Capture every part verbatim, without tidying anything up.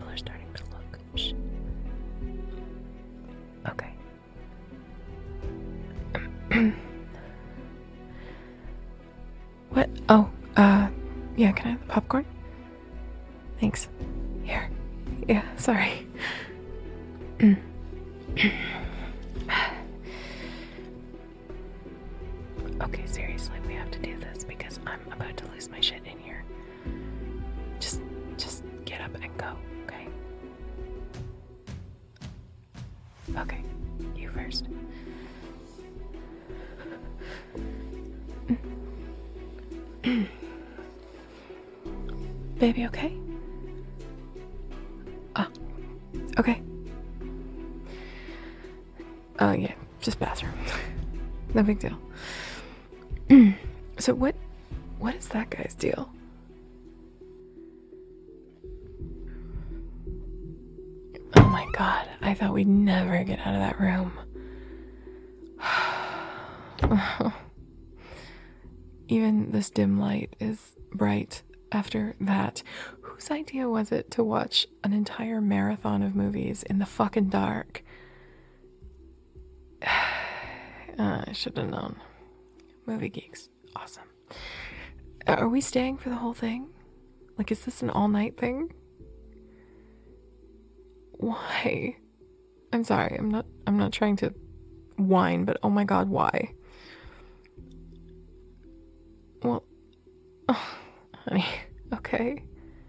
are starting to look. Shh. Okay. What? Oh, uh, yeah, can I have the popcorn? Thanks. Here. Yeah, sorry. Okay, seriously, we have to do this because I'm about to lose my shit in here. Just, just get up and go, okay? Okay, you first. Baby, okay? Ah, okay. Oh, yeah, just bathroom. No big deal. So what, what is that guy's deal? Oh my god, I thought we'd never get out of that room. Even this dim light is bright after that. Whose idea was it to watch an entire marathon of movies in the fucking dark? uh, I should have known. Movie geeks. Awesome. Are we staying for the whole thing? Like, is this an all-night thing? Why? I'm sorry, I'm not I'm not trying to whine, but oh my god, why? Well, oh, honey, okay.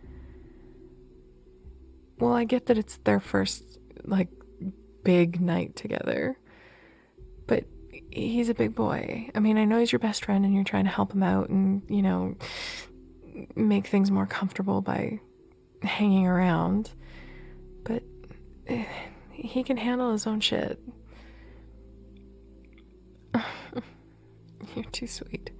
Well, I get that it's their first, like, big night together. But he's a big boy. I mean, I know he's your best friend and you're trying to help him out and, you know, make things more comfortable by hanging around. But uh, he can handle his own shit. You're too sweet.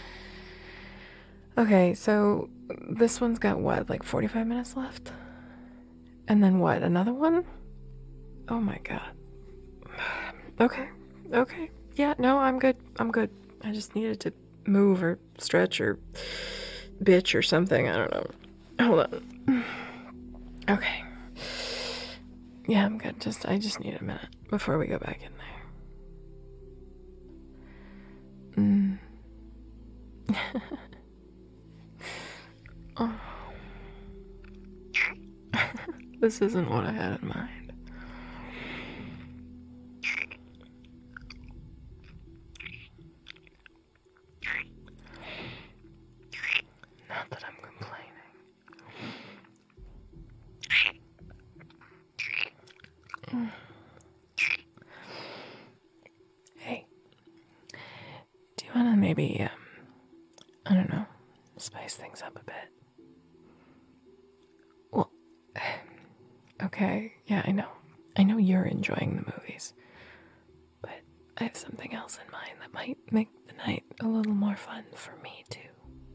Okay, so this one's got what, like forty-five minutes left? And then what, another one? Oh my god. Okay, okay. Yeah, no, I'm good. I'm good. I just needed to move or stretch or bitch or something. I don't know. Hold on. Okay. Yeah, I'm good. Just I just need a minute before we go back in there. Mm. Oh. This isn't what I had in mind. Not that I'm complaining. Mm. Hey, do you want to maybe, um, I don't know, spice things up a bit? Well, okay, yeah, I know. I know you're enjoying the movies, but I have something else in mind that might make the night a little more fun for me, too.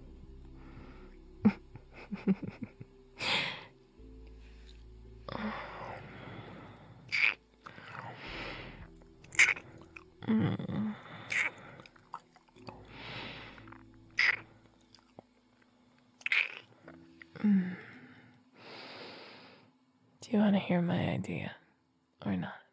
Mm. Mm. Do you want to hear my idea or not?